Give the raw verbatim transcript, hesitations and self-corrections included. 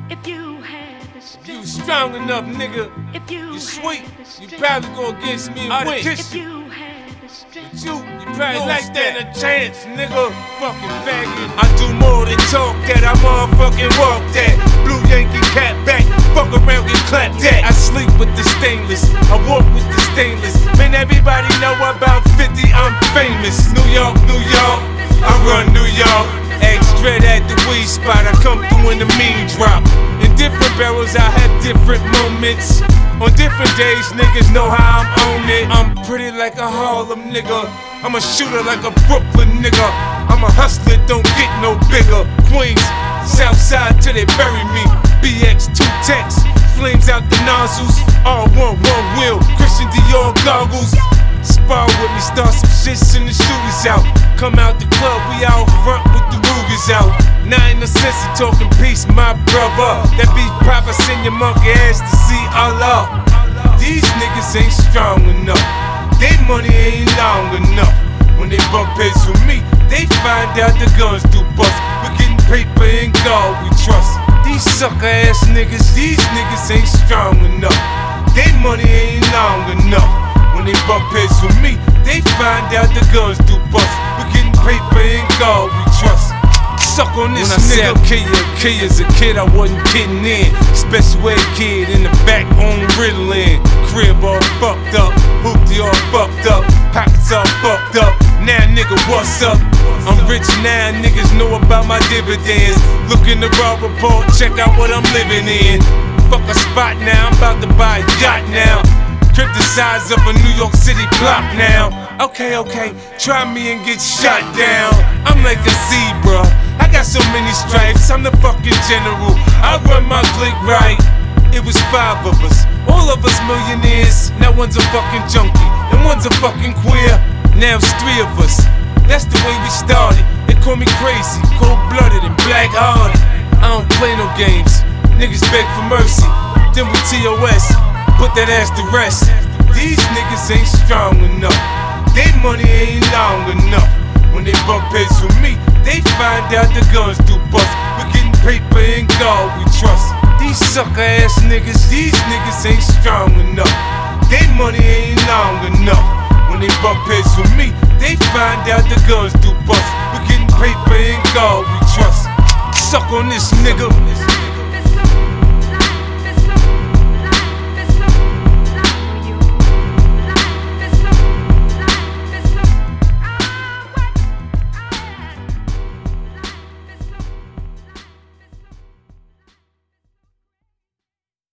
If you had the strength, you strong enough, nigga. if you You sweet. had the You strength, probably go against me and win. if you had the strength, You, you probably don't like stand a chance, nigga. Fucking faggot. I do more than talk that. I motherfucking walk that. Blue Yankee cat back. Fuck around, get clapped at. I sleep with the stainless. I walk with the stainless. Man, everybody know about fifty. I'm famous. New York, New York. I run New York. Extra at the weed spot. I come through in the mean drop. In different barrels, I have different moments. On different days, niggas know how I'm on it. I'm pretty like a Harlem nigga. I'm a shooter like a Brooklyn nigga. I'm a hustler, don't get no bigger. Queens, Southside till they bury me. B X two techs, flames out the nozzles. R one, one wheel, Christian Dior goggles. Spar with me, start some shit, send the shooters out. Come out the club, we out front with the Rugers out. Now ain't no sense in talking peace, my brother. That beef proper, send your monkey ass to see Allah. These niggas ain't strong enough. They money ain't long enough. When they bump heads with me, they find out the guns do bust. We're getting paper and God we trust. These sucker ass niggas, these niggas ain't strong enough. They money ain't long enough. When they bump heads with me, they find out the guns do bust. We're getting paper and God we trust. Suck on this when nigga. I said kill you, kill you as a kid, I wasn't kidding in. Special ed kid in the back on Ritalin. Crib all fucked up, hoopty all fucked up, pockets all fucked up. Now nigga, what's up? I'm rich now, niggas know about my dividends. Look in the raw report, check out what I'm living in. Fuck a spot now, I'm about to buy a yacht now. Crib the size of a New York City block now. Okay, okay, try me and get shot down. I'm like a zebra, I got so many stripes, I'm the fucking general. I run my clique right. It was five of us, all of us millionaires. Now one's a fucking junkie, and one's a fucking queer. Now it's three of us, that's the way we started. They call me crazy, cold-blooded and black-hearted. I don't play no games, niggas beg for mercy. Then we T O S, put that ass to rest. These niggas ain't strong enough. They money ain't long enough. When they bump heads with me, they find out the guns do bust. We're getting paper and God we trust. These sucker ass niggas, these niggas ain't strong enough. They money ain't long enough. When they bump heads with me, they find out the guns do bust. We're getting paper and God we trust. Suck on this nigga.